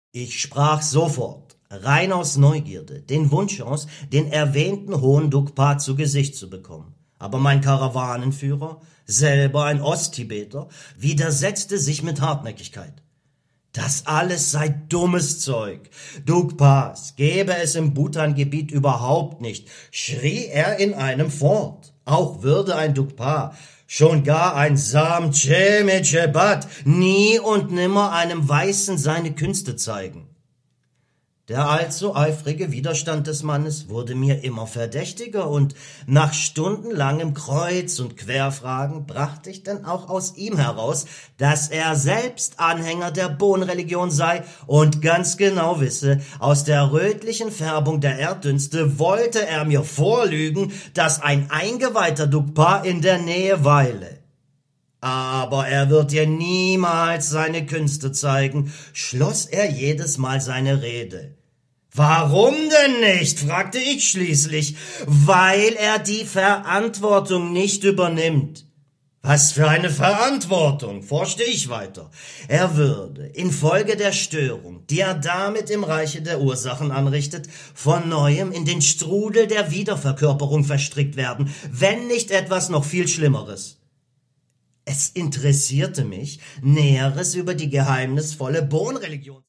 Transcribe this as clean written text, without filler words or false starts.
Ich sprach sofort, rein aus Neugierde, den Wunsch aus, den erwähnten Hohen Dukpa zu Gesicht zu bekommen. Aber mein Karawanenführer, selber ein Osttibeter, widersetzte sich mit Hartnäckigkeit. Das alles sei dummes Zeug. Dukpas gäbe es im Bhutan-Gebiet überhaupt nicht, schrie er in einem fort. Auch würde ein Dukpa, schon gar ein Samtschemechebat, nie und nimmer einem Weißen seine Künste zeigen. Der allzu eifrige Widerstand des Mannes wurde mir immer verdächtiger, und nach stundenlangem Kreuz- und Querfragen brachte ich denn auch aus ihm heraus, dass er selbst Anhänger der Bon-Religion sei und ganz genau wisse, aus der rötlichen Färbung der Erddünste wollte er mir vorlügen, dass ein eingeweihter Dukpa in der Nähe weile. Aber er wird dir niemals seine Künste zeigen, schloss er jedes Mal seine Rede. Warum denn nicht? Fragte ich schließlich. Weil er die Verantwortung nicht übernimmt. Was für eine Verantwortung? Forschte ich weiter. Er würde, infolge der Störung, die er damit im Reiche der Ursachen anrichtet, von neuem in den Strudel der Wiederverkörperung verstrickt werden, wenn nicht etwas noch viel Schlimmeres. Es interessierte mich, Näheres über die geheimnisvolle Bon-Religion